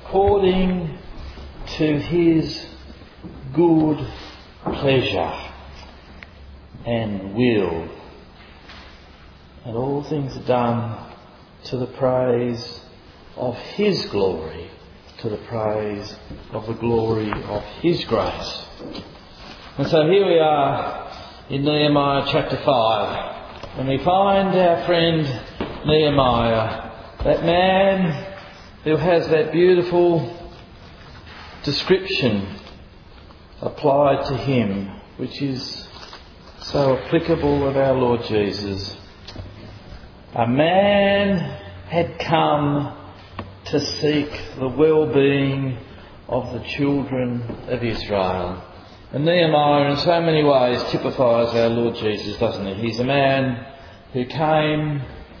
according to his good pleasure and will. And all things are done to the praise of his glory, to the praise of the glory of his grace. And so here we are in Nehemiah chapter 5, and we find our friend Nehemiah, that man who has that beautiful description applied to him, which is so applicable of our Lord Jesus. A man had come to seek the well-being of the children of Israel. And Nehemiah in so many ways typifies our Lord Jesus, doesn't he? He's a man who came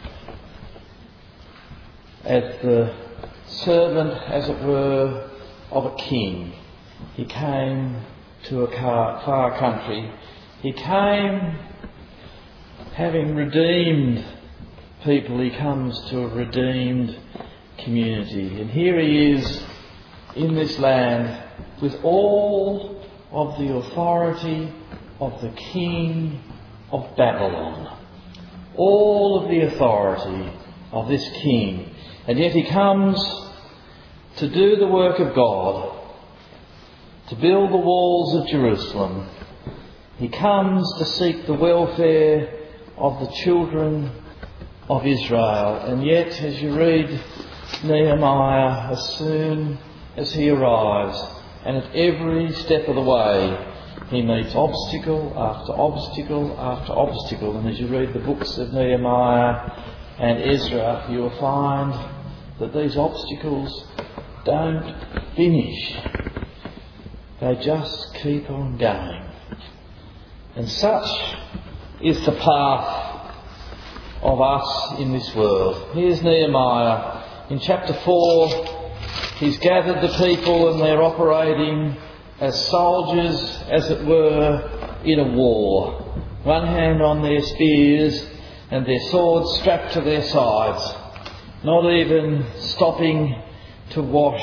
as the servant, as it were, of a king. He came to a far country. He came having redeemed people. He comes to a redeemed community. And here he is in this land with all of the authority of the king of Babylon. All of the authority of this king. And yet he comes to do the work of God, to build the walls of Jerusalem. He comes to seek the welfare of the children of Israel. And yet, as you read Nehemiah, as soon as he arrives, and at every step of the way, he meets obstacle after obstacle after obstacle. And as you read the books of Nehemiah and Ezra, you will find that these obstacles don't finish. They just keep on going. And such is the path of us in this world. Here's Nehemiah. In chapter 4, he's gathered the people and they're operating as soldiers, as it were, in a war. One hand on their spears and their swords strapped to their sides, not even stopping to wash.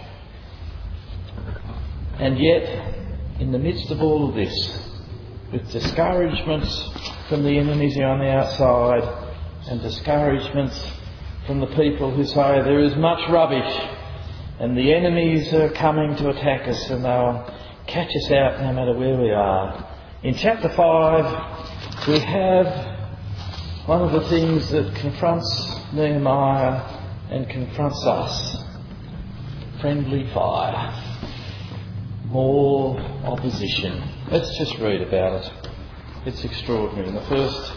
And yet, in the midst of all of this, with discouragements from the enemies on the outside and discouragements from the people who say there is much rubbish and the enemies are coming to attack us and they'll catch us out no matter where we are. In chapter 5, we have one of the things that confronts Nehemiah and confronts us. Friendly fire. More opposition. Let's just read about it. It's extraordinary. In the first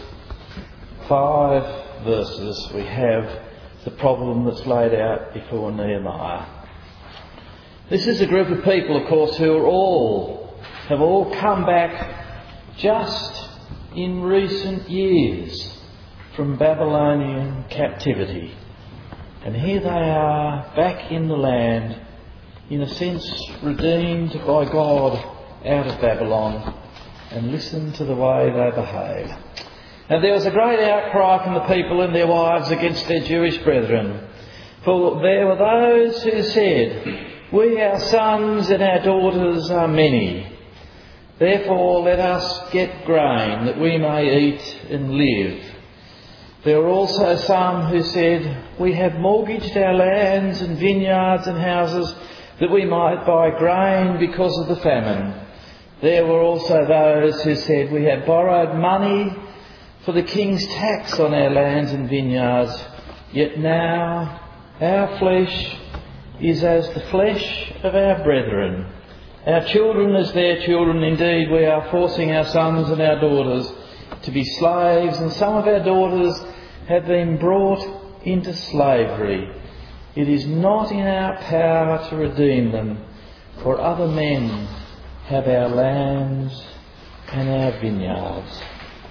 5 verses we have the problem that's laid out before Nehemiah. This is a group of people, of course, who have all come back just in recent years from Babylonian captivity. And here they are back in the land, in a sense redeemed by God out of Babylon. And listen to the way they behave. Now there was a great outcry from the people and their wives against their Jewish brethren. For there were those who said, "We, our sons and our daughters, are many. Therefore let us get grain that we may eat and live." There were also some who said, "We have mortgaged our lands and vineyards and houses that we might buy grain because of the famine." There were also those who said, "We have borrowed money for the king's tax on our lands and vineyards, yet now our flesh is as the flesh of our brethren. Our children as their children. Indeed, we are forcing our sons and our daughters to be slaves, and some of our daughters have been brought into slavery. It is not in our power to redeem them, for other men have our lands and our vineyards."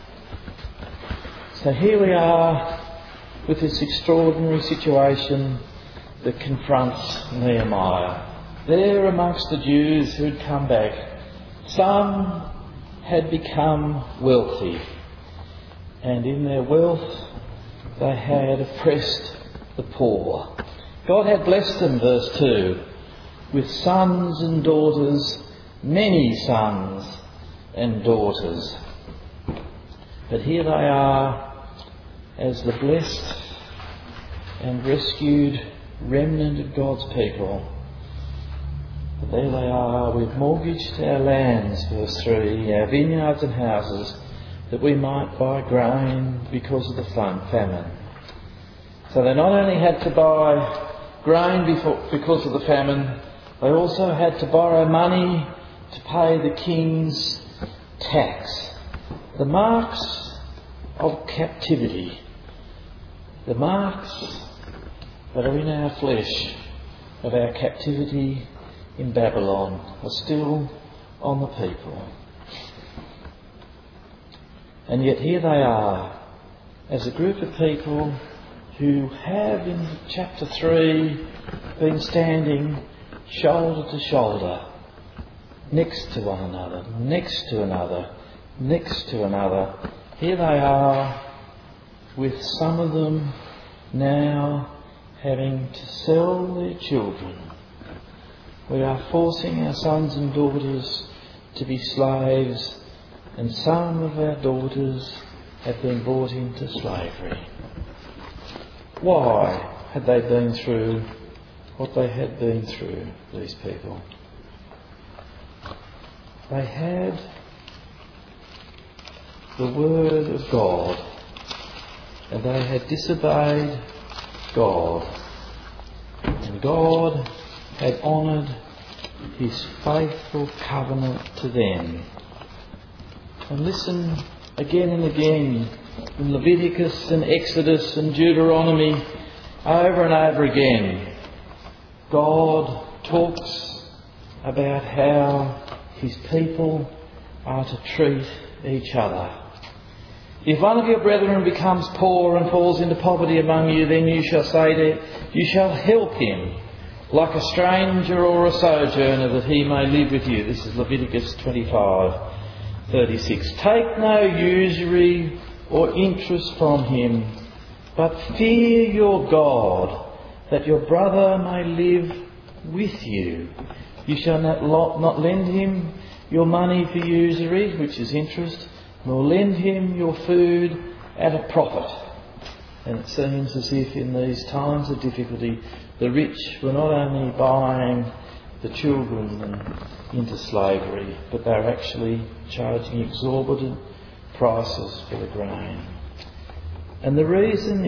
So here we are with this extraordinary situation that confronts Nehemiah. There amongst the Jews who had come back, some had become wealthy, and in their wealth they had oppressed the poor. God had blessed them, verse 2, with sons and daughters, many sons and daughters. But here they are as the blessed and rescued remnant of God's people. But there they are, we've mortgaged our lands, verse 3, our vineyards and houses, that we might buy grain because of the famine. So they not only had to buy grain because of the famine, they also had to borrow money to pay the king's tax. The marks of captivity, the marks that are in our flesh of our captivity in Babylon, are still on the people. And yet here they are, as a group of people who have in chapter 3 been standing shoulder to shoulder, next to one another, next to another, next to another. Here they are, with some of them now having to sell their children. We are forcing our sons and daughters to be slaves, and some of our daughters have been brought into slavery. Why had they been through what they had been through, these people? They had the word of God, and they had disobeyed God, and God had honoured his faithful covenant to them. And listen again and again in Leviticus and Exodus and Deuteronomy, over and over again, God talks about how his people are to treat each other. If one of your brethren becomes poor and falls into poverty among you, then you shall say to him, you shall help him like a stranger or a sojourner, that he may live with you. This is Leviticus 25:36. Take no usury or interest from him, but fear your God, that your brother may live with you. You shall not lend him your money for usury, which is interest, nor lend him your food at a profit. And it seems as if in these times of difficulty, the rich were not only buying the children into slavery, but they're actually charging exorbitant prices for the grain. And the reason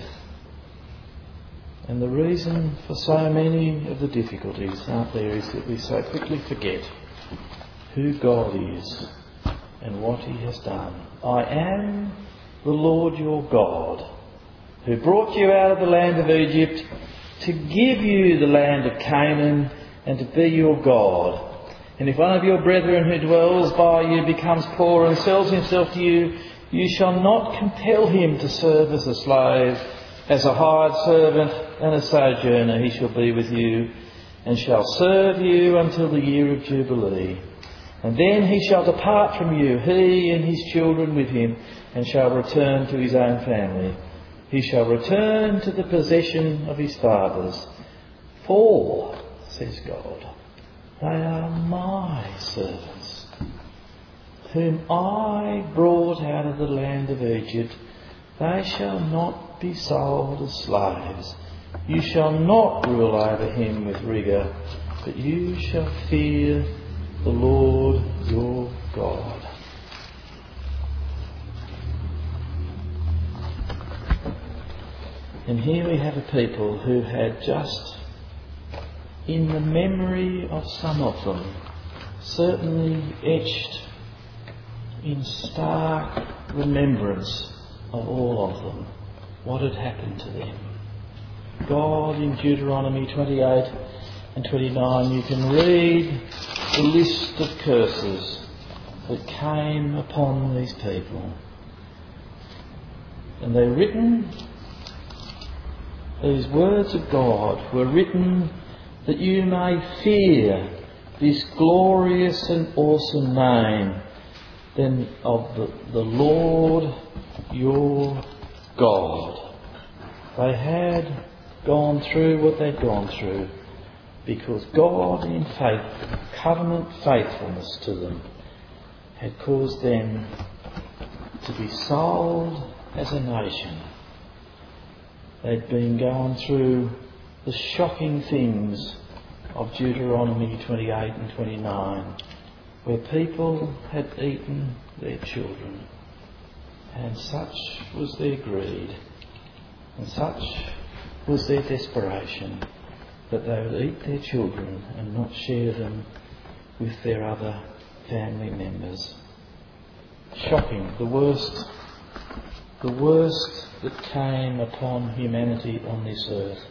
for so many of the difficulties, aren't there, is that we so quickly forget who God is and what he has done. I am the Lord your God, who brought you out of the land of Egypt to give you the land of Canaan and to be your God. And if one of your brethren who dwells by you becomes poor and sells himself to you, you shall not compel him to serve as a slave, as a hired servant and a sojourner he shall be with you, and shall serve you until the year of Jubilee. And then he shall depart from you, he and his children with him, and shall return to his own family. He shall return to the possession of his fathers. For, says God, they are my servants, whom I brought out of the land of Egypt. They shall not be sold as slaves. You shall not rule over him with rigour, but you shall fear the Lord your God. And here we have a people who had just, in the memory of some of them, certainly etched in stark remembrance of all of them, what had happened to them. God, in Deuteronomy 28 and 29, you can read the list of curses that came upon these people. And they're written, these words of God were written that you may fear this glorious and awesome name then of the Lord your God. They had gone through what they'd gone through. because God in covenant faithfulness to them had caused them to be sold as a nation. They'd been going through the shocking things of Deuteronomy 28 and 29, where people had eaten their children, and such was their greed, and such was their desperation, that they would eat their children and not share them with their other family members. Shocking, the worst that came upon humanity on this earth.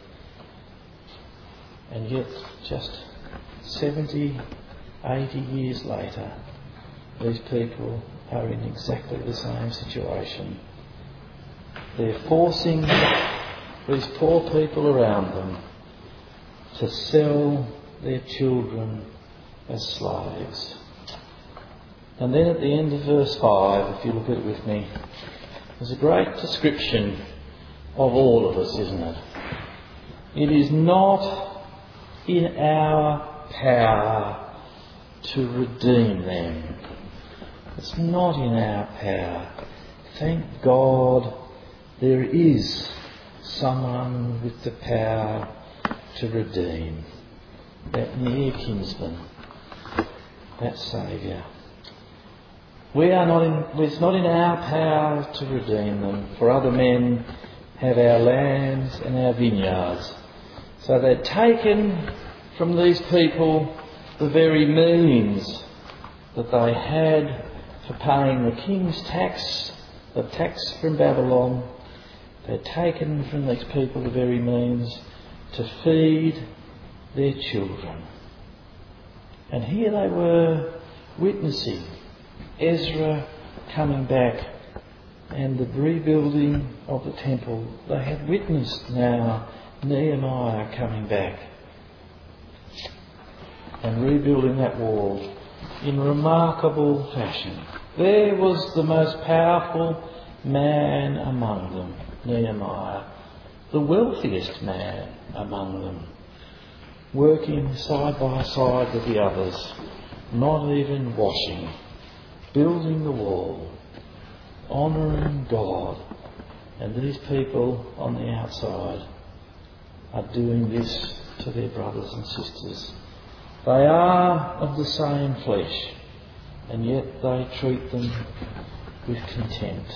And yet, just 70, 80 years later, these people are in exactly the same situation. They're forcing these poor people around them to sell their children as slaves. And then at the end of verse 5, if you look at it with me, there's a great description of all of us, isn't it? It is not in our power to redeem them. It's not in our power. Thank God there is someone with the power to redeem. That near kinsman, that Saviour. It's not in our power to redeem them, for other men have our lands and our vineyards. So they'd taken from these people the very means that they had for paying the king's tax, the tax from Babylon. They'd taken from these people the very means to feed their children. And here they were witnessing Ezra coming back and the rebuilding of the temple. They had witnessed now Nehemiah coming back and rebuilding that wall in remarkable fashion. There was the most powerful man among them, Nehemiah, the wealthiest man among them, working side by side with the others, not even washing, building the wall, honouring God. And these people on the outside are doing this to their brothers and sisters. They are of the same flesh, and yet they treat them with contempt.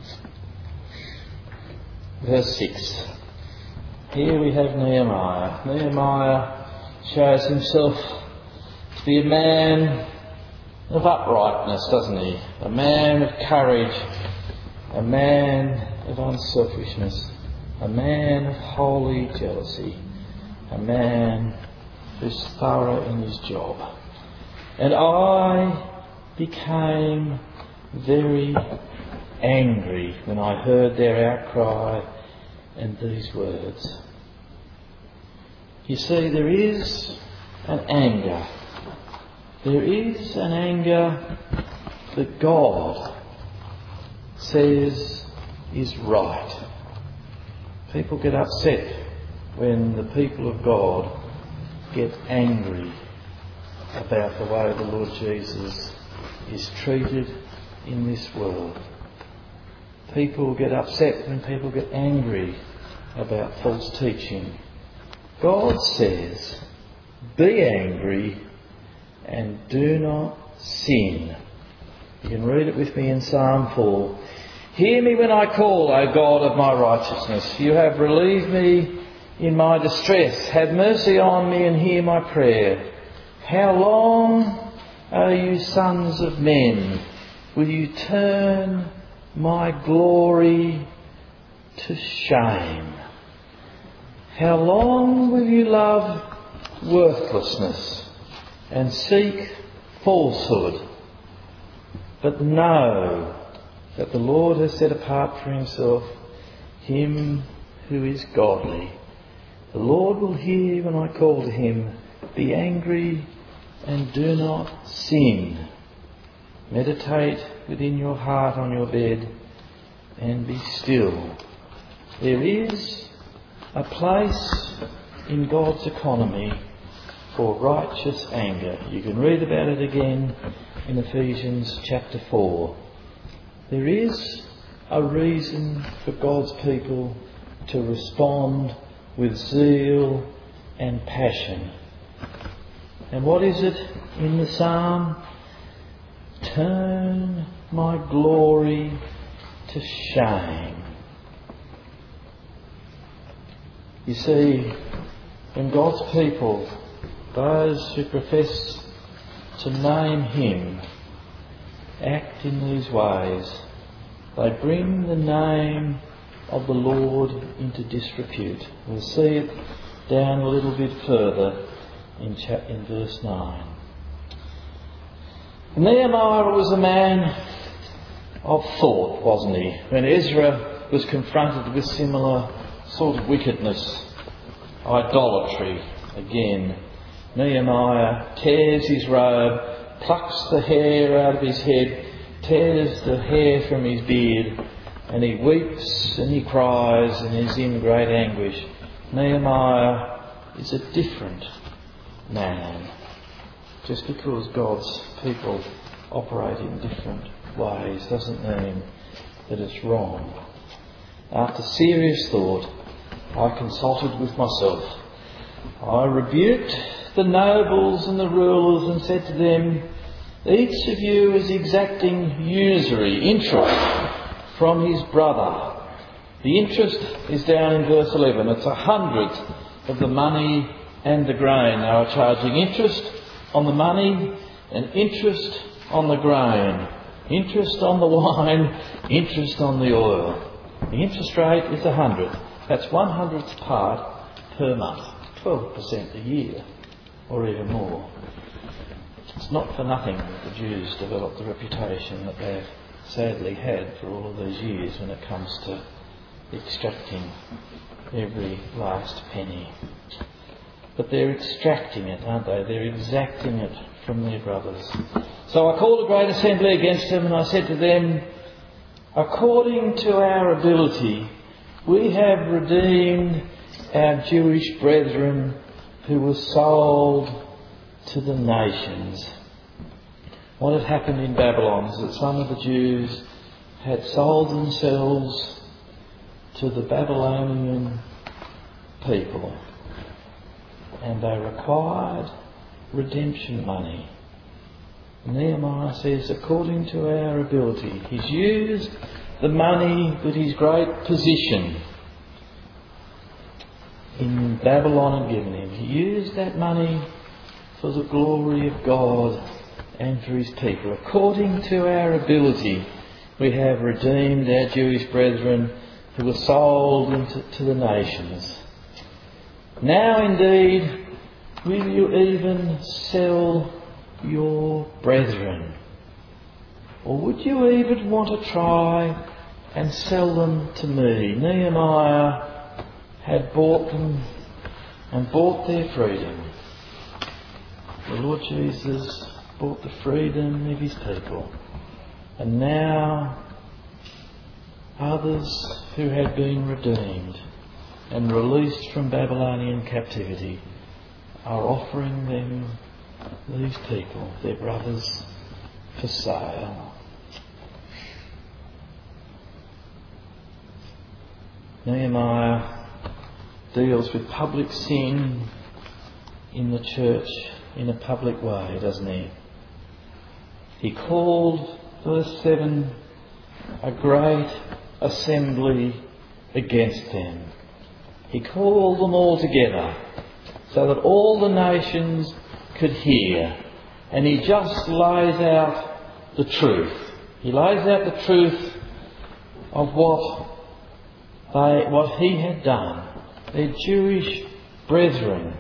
Verse 6. Here we have Nehemiah. Nehemiah shows himself to be a man of uprightness, doesn't he? A man of courage, a man of unselfishness, a man of holy jealousy, a man who's thorough in his job. And I became very angry when I heard their outcry and these words. You see, there is an anger. There is an anger that God says is right. People get upset when the people of God get angry about the way the Lord Jesus is treated in this world. People get upset when people get angry about false teaching. God says, be angry and do not sin. You can read it with me in Psalm 4. Hear me when I call, O God of my righteousness. You have relieved me in my distress. Have mercy on me and hear my prayer. How long, O you sons of men, will you turn my glory to shame? How long will you love worthlessness and seek falsehood? But know that the Lord has set apart for himself him who is godly. The Lord will hear when I call to him. Be angry and do not sin. Meditate within your heart on your bed and be still. There is a place in God's economy for righteous anger. You can read about it again in Ephesians chapter 4. There is a reason for God's people to respond with zeal and passion. And what is it in the psalm? Turn my glory to shame. You see, when God's people, those who profess to name Him, act in these ways, they bring the name of the Lord into disrepute. We'll see it down a little bit further in verse 9. Nehemiah was a man of thought, wasn't he? When Ezra was confronted with similar sort of wickedness, idolatry, again, Nehemiah tears his robe, plucks the hair out of his head, tears the hair from his beard, and he weeps and he cries and is in great anguish. Nehemiah is a different man. Just because God's people operate in different ways doesn't mean that it's wrong. After serious thought, I consulted with myself. I rebuked the nobles and the rulers and said to them, each of you is exacting usury, interest, from his brother. The interest is down in verse 11. It's 100th of the money and the grain. They are charging interest on the money and interest on the grain. Interest on the wine, interest on the oil. The interest rate is 100th. That's 100th part per month. 12% a year, or even more. It's not for nothing that the Jews developed the reputation that they've sadly had for all of these years when it comes to extracting every last penny. But they're extracting it, aren't they? They're exacting it from their brothers. So I called a great assembly against them, and I said to them, according to our ability, we have redeemed our Jewish brethren who were sold to the nations. What had happened in Babylon is that some of the Jews had sold themselves to the Babylonian people, and they required redemption money. Nehemiah says, according to our ability, he's used the money that his great position in Babylon had given him. He used that money for the glory of God and for his people. According to our ability, we have redeemed our Jewish brethren who were sold to the nations. Now indeed, will you even sell your brethren? Or would you even want to try and sell them to me? Nehemiah had bought them and bought their freedom. The Lord Jesus bought the freedom of his people. And now others who had been redeemed and released from Babylonian captivity are offering them, these people, their brothers, for sale. Nehemiah deals with public sin in the church in a public way, doesn't he? He called, verse 7, a great assembly against them. He called them all together so that all the nations could hear. And he just lays out the truth. He lays out the truth of what he had done. Their Jewish brethren.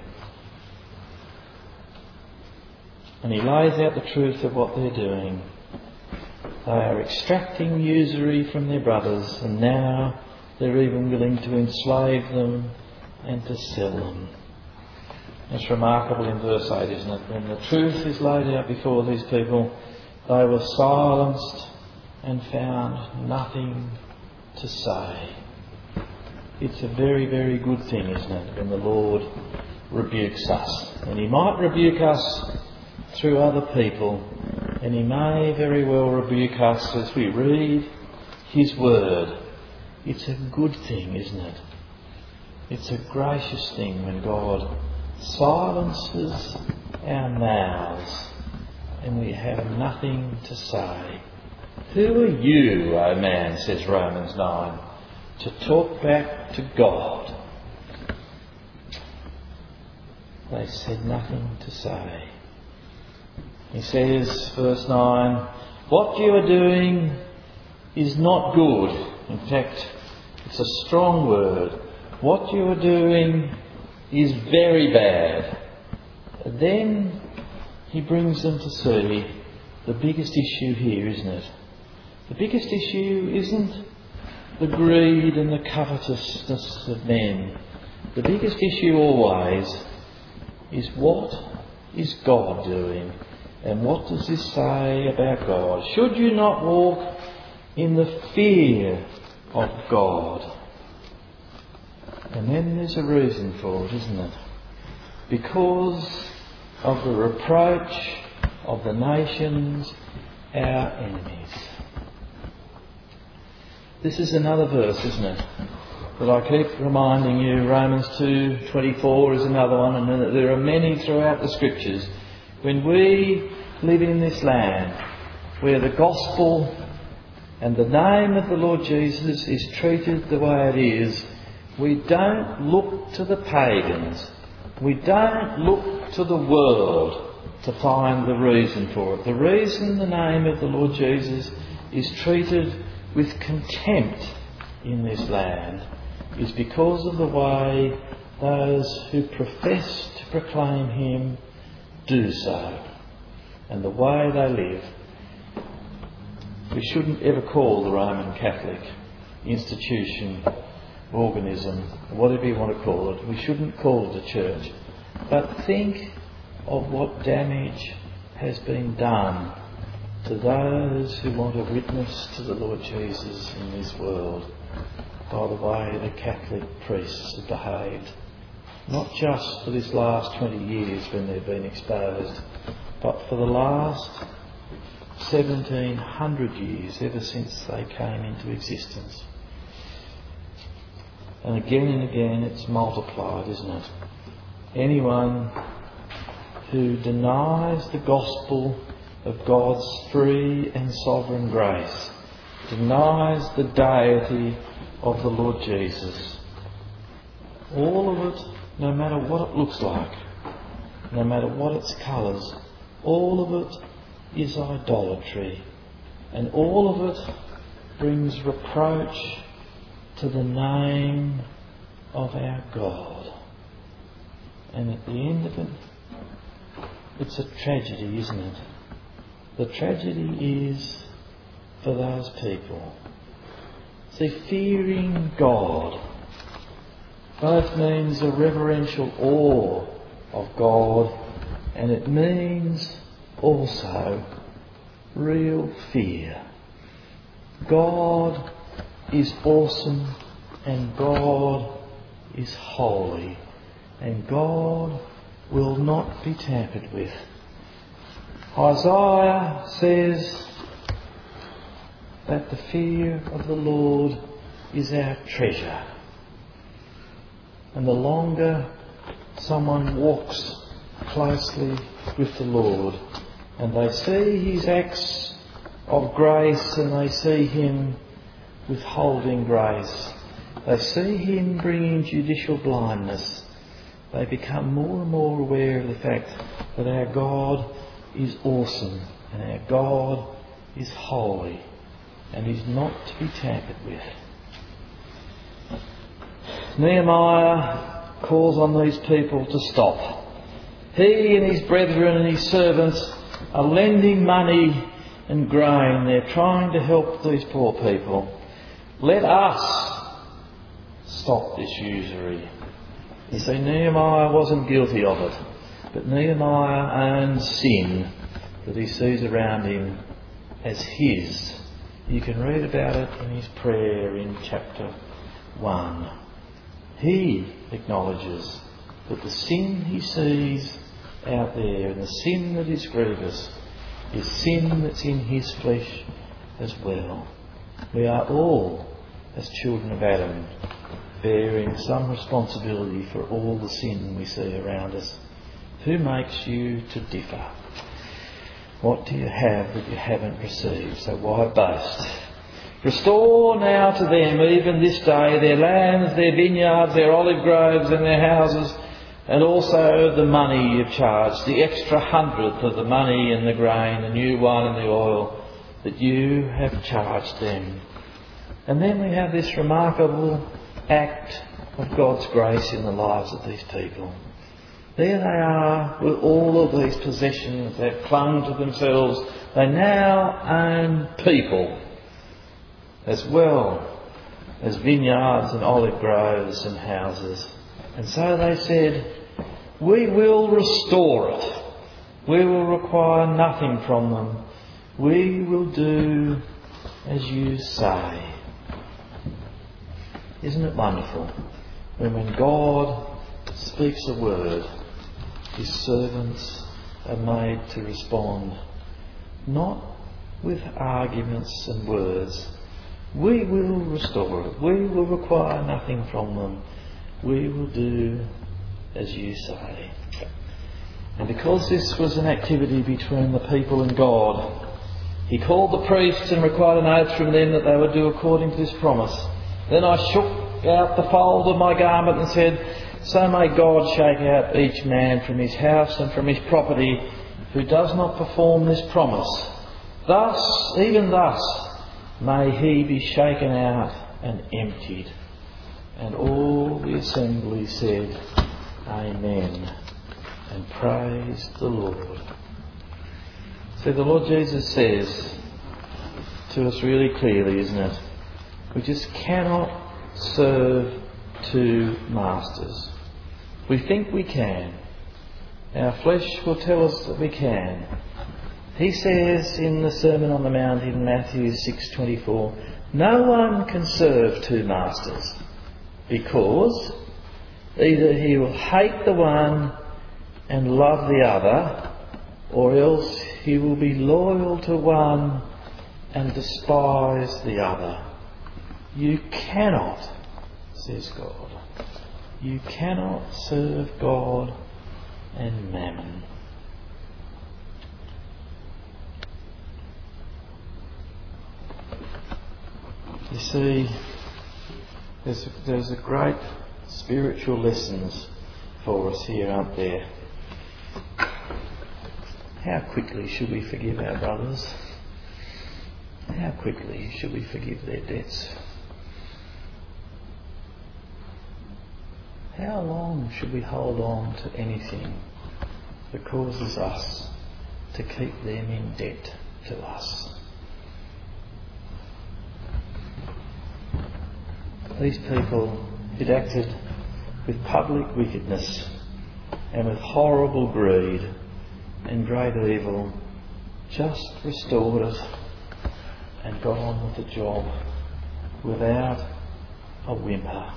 And he lays out the truth of what they're doing. They are extracting usury from their brothers, and now they're even willing to enslave them and to sell them. It's remarkable in verse 8, isn't it? When the truth is laid out before these people, they were silenced and found nothing to say. It's a very, very good thing, isn't it, when the Lord rebukes us. And he might rebuke us through other people, and he may very well rebuke us as we read his word. It's a good thing, isn't it? It's a gracious thing when God silences our mouths and we have nothing to say. Who are you, O man, says Romans 9, to talk back to God? They said nothing to say. He says, verse 9, what you are doing is not good. In fact, it's a strong word. What you are doing is very bad. Then he brings them to see the biggest issue here, isn't it? The biggest issue isn't the greed and the covetousness of men. The biggest issue always is what is God doing? And what does this say about God? Should you not walk in the fear of God? And then there's a reason for it, isn't it? Because of the reproach of the nations, our enemies. This is another verse, isn't it? That I keep reminding you. Romans 2:24 is another one, and there are many throughout the Scriptures. When we live in this land where the gospel and the name of the Lord Jesus is treated the way it is, we don't look to the pagans. We don't look to the world to find the reason for it. The reason the name of the Lord Jesus is treated with contempt in this land is because of the way those who profess to proclaim him do so, and the way they live. We shouldn't ever call the Roman Catholic institution, organism, whatever you want to call it, we shouldn't call it a church. But think of what damage has been done to those who want to witness to the Lord Jesus in this world by the way the Catholic priests have behaved. Not just for this last 20 years when they've been exposed, but for the last 1700 years, ever since they came into existence. And again it's multiplied, isn't it? Anyone who denies the gospel of God's free and sovereign grace, denies the deity of the Lord Jesus, all of it, no matter what it looks like, no matter what its colours, all of it is idolatry, and all of it brings reproach to the name of our God. And at the end of it, it's a tragedy, isn't it? The tragedy is for those people. See, fearing God both means a reverential awe of God, and it means also real fear. God is awesome, and God is holy, and God will not be tampered with. Isaiah says that the fear of the Lord is our treasure. And the longer someone walks closely with the Lord and they see his acts of grace and they see him withholding grace, they see him bringing judicial blindness, they become more and more aware of the fact that our God is awesome and our God is holy and is not to be tampered with. Nehemiah calls on these people to stop. He and his brethren and his servants are lending money and grain. They're trying to help these poor people. Let us stop this usury. You see, Nehemiah wasn't guilty of it, but Nehemiah owns sin that he sees around him as his. You can read about it in his prayer in chapter 1. He acknowledges But the sin he sees out there, and the sin that is grievous, is sin that's in his flesh as well. We are all, as children of Adam, bearing some responsibility for all the sin we see around us. Who makes you to differ? What do you have that you haven't received? So why boast? Restore now to them, even this day, their lands, their vineyards, their olive groves and their houses, and also the money you've charged, the extra 100th of the money and the grain, the new wine and the oil that you have charged them. And then we have this remarkable act of God's grace in the lives of these people. There they are with all of these possessions. They've clung to themselves. They now own people as well as vineyards and olive groves and houses. And so they said, we will restore it. We will require nothing from them. We will do as you say. Isn't it wonderful when God speaks a word, his servants are made to respond, not with arguments and words. We will restore it. We will require nothing from them. We will do as you say. And because this was an activity between the people and God, he called the priests and required an oath from them that they would do according to this promise. Then I shook out the fold of my garment and said, so may God shake out each man from his house and from his property who does not perform this promise. Thus, even thus, may he be shaken out and emptied. And all the assembly said, Amen, and praised the Lord. So the Lord Jesus says to us really clearly, isn't it? We just cannot serve two masters. We think we can. Our flesh will tell us that we can. He says in the Sermon on the Mount in Matthew 6:24, no one can serve two masters, because either he will hate the one and love the other, or else he will be loyal to one and despise the other. You cannot, says God, you cannot serve God and mammon. You see, there's a great spiritual lessons for us here, aren't there? How quickly should we forgive our brothers? How quickly should we forgive their debts? How long should we hold on to anything that causes us to keep them in debt to us? These people had acted with public wickedness and with horrible greed and great evil, just restored it and got on with the job without a whimper.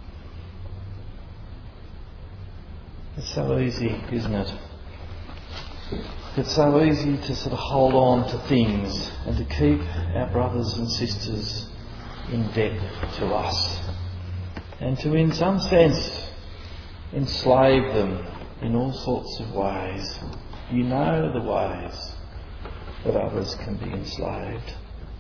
It's so easy, isn't it? It's so easy to sort of hold on to things and to keep our brothers and sisters in debt to us, and to, in some sense, enslave them in all sorts of ways. You know the ways that others can be enslaved.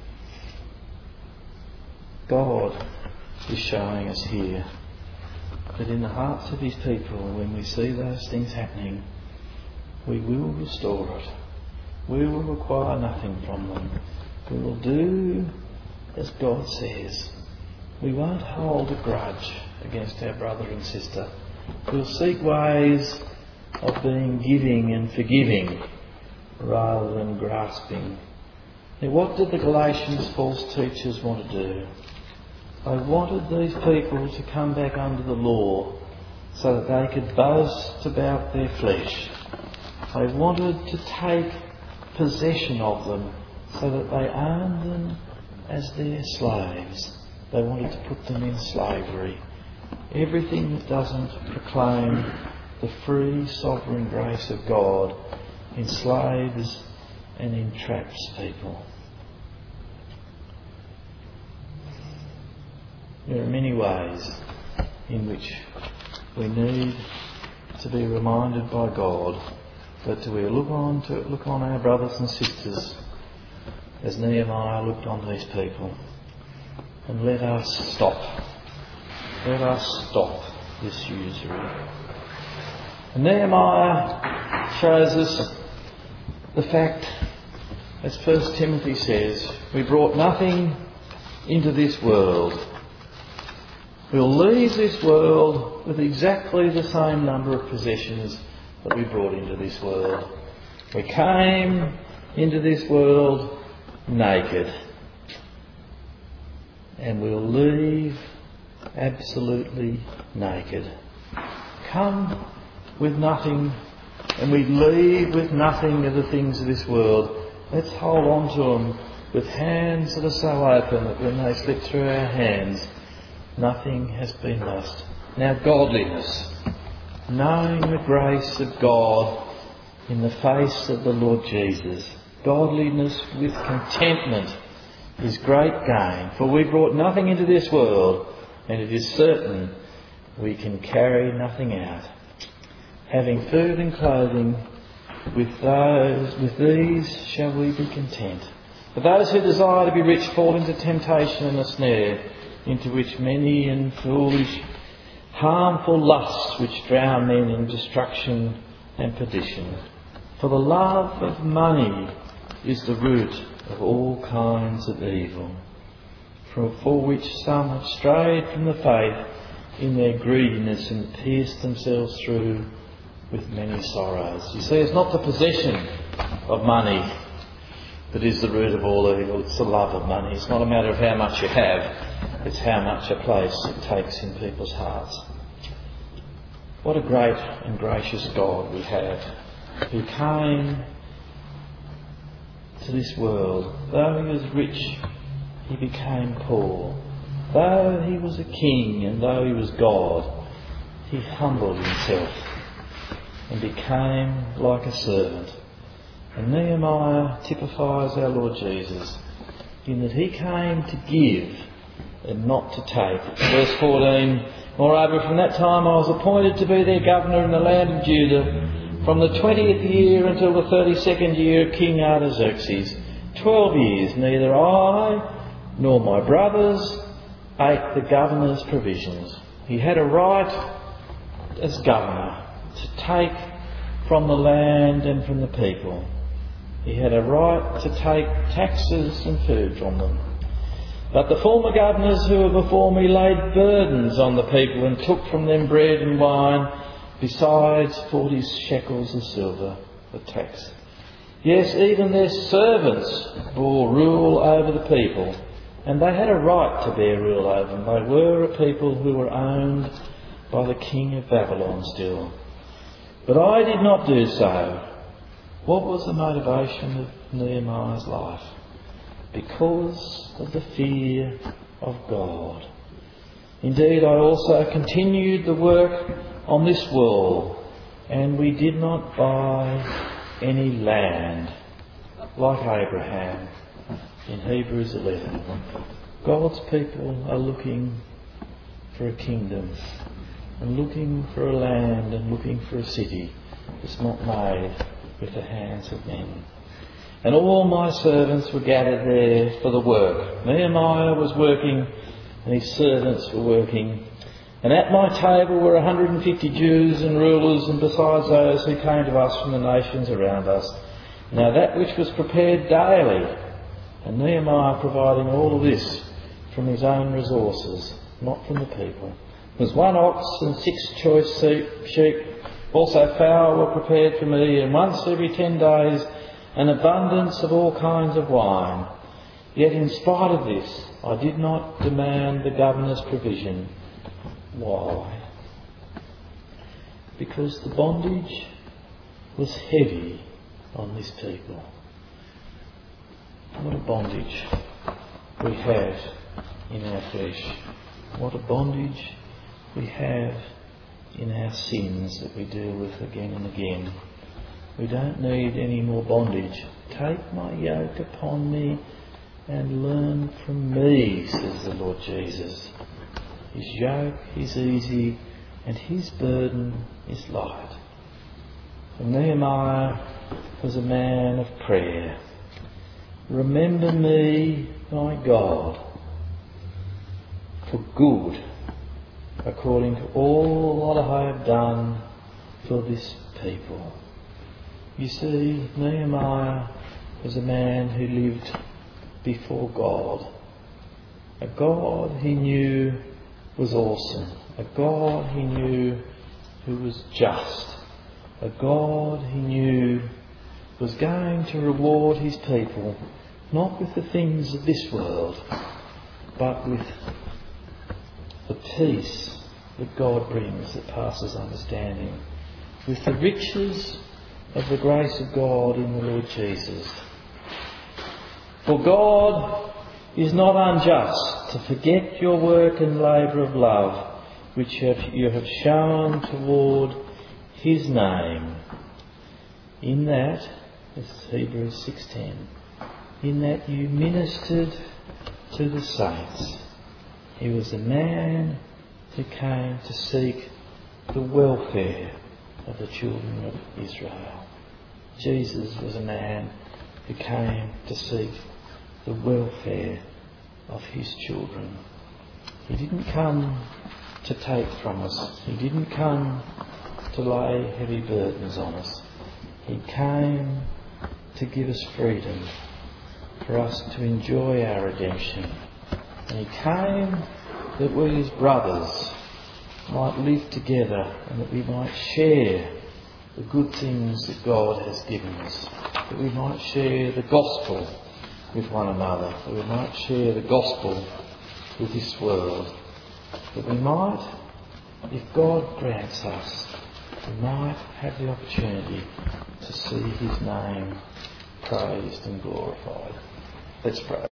God is showing us here that in the hearts of his people, when we see those things happening, we will restore it. We will require nothing from them. We will do as God says. We won't hold a grudge against our brother and sister. We'll seek ways of being giving and forgiving rather than grasping. Now, what did the Galatians false teachers want to do? They wanted these people to come back under the law so that they could boast about their flesh. They wanted to take possession of them so that they owned them as their slaves. They wanted to put them in slavery. Everything that doesn't proclaim the free sovereign grace of God enslaves and entraps people. There are many ways in which we need to be reminded by God that we look on our brothers and sisters as Nehemiah looked on these people, and let us stop this usury. And Nehemiah shows us the fact, as 1 Timothy says, we brought nothing into this world. We'll leave this world with exactly the same number of possessions that we brought into this world. We came into this world naked, and we'll leave absolutely naked. Come with nothing, and we leave with nothing of the things of this world. Let's hold on to them with hands that are so open that when they slip through our hands, nothing has been lost. Now, godliness, knowing the grace of God in the face of the Lord Jesus. Godliness with contentment is great gain, for we brought nothing into this world, and it is certain we can carry nothing out. Having food and clothing, with these shall we be content. But those who desire to be rich fall into temptation and a snare, into which many and foolish, harmful lusts which drown men in destruction and perdition. For the love of money is the root of all kinds of evil, for which some have strayed from the faith in their greediness and pierced themselves through with many sorrows. You see, it's not the possession of money that is the root of all evil, it's the love of money. It's not a matter of how much you have, it's how much a place it takes in people's hearts. What a great and gracious God we have, who came to this world. Though he was rich, he became poor. Though he was a king and though he was God, he humbled himself and became like a servant. And Nehemiah typifies our Lord Jesus in that he came to give and not to take. Verse 14, moreover, from that time I was appointed to be their governor in the land of Judah, from the 20th year until the 32nd year of King Artaxerxes. 12 years, neither I nor my brothers ate the governor's provisions. He had a right as governor to take from the land and from the people. He had a right to take taxes and food from them. But the former governors who were before me laid burdens on the people and took from them bread and wine, besides 40 shekels of silver, the tax. Yes, even their servants bore rule over the people, and they had a right to bear rule over them. They were a people who were owned by the king of Babylon still. But I did not do so. What was the motivation of Nehemiah's life? Because of the fear of God. Indeed, I also continued the work on this wall, and we did not buy any land, like Abraham in Hebrews 11. God's people are looking for a kingdom, and looking for a land, and looking for a city that's not made with the hands of men. And all my servants were gathered there for the work. Nehemiah was working, and his servants were working. And at my table were 150 Jews and rulers, and besides those who came to us from the nations around us. Now that which was prepared daily, and Nehemiah providing all of this from his own resources, not from the people, was 1 ox and 6 choice sheep. Also fowl were prepared for me, and once every 10 days an abundance of all kinds of wine. Yet in spite of this, I did not demand the governor's provision. Why? Because the bondage was heavy on this people. What a bondage we have in our flesh. What a bondage we have in our sins that we deal with again and again. We don't need any more bondage. Take my yoke upon me and learn from me, says the Lord Jesus. His yoke is easy and his burden is light. And Nehemiah was a man of prayer. Remember me, my God, for good, according to all that I have done for this people. You see, Nehemiah was a man who lived before God. A God he knew was awesome. A God he knew who was just. A God he knew was going to reward his people, not with the things of this world, but with the peace that God brings that passes understanding, with the riches of the grace of God in the Lord Jesus. For God is not unjust to forget your work and labour of love which you have shown toward his name, in that, as Hebrews 6:10, in that you ministered to the saints. He was a man who came to seek the welfare of the children of Israel. Jesus was a man who came to seek the welfare of his children. He didn't come to take from us. He didn't come to lay heavy burdens on us. He came to give us freedom, for us to enjoy our redemption. And he came that we as brothers might live together and that we might share the good things that God has given us, that we might share the gospel with one another, that we might share the gospel with this world, that we might, if God grants us, we might have the opportunity to see his name praised and glorified. Let's pray.